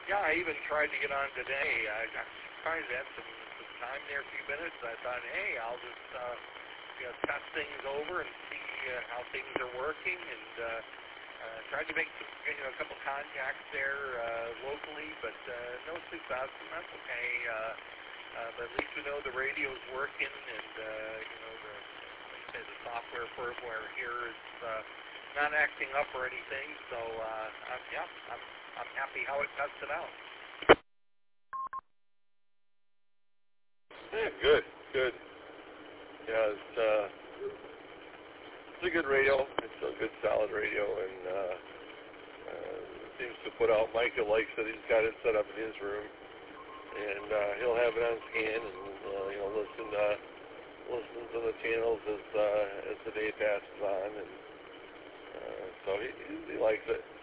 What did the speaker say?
Yeah, I even tried to get on today. I got surprised I had some time there, a few minutes. I thought, hey, I'll just test things over and see how things are working, and tried to make some, a couple contacts there locally, but no success, and that's okay. But at least we know the radio's working, and the software firmware here is not acting up or anything. So I'm happy how it tested out. Yeah, good. Yeah, it's a good radio. It's a good, solid radio, and seems to put out. Micah likes it. He's got it set up in his room, and he'll have it on scan, and listen to the channels as the day passes on, and so he likes it.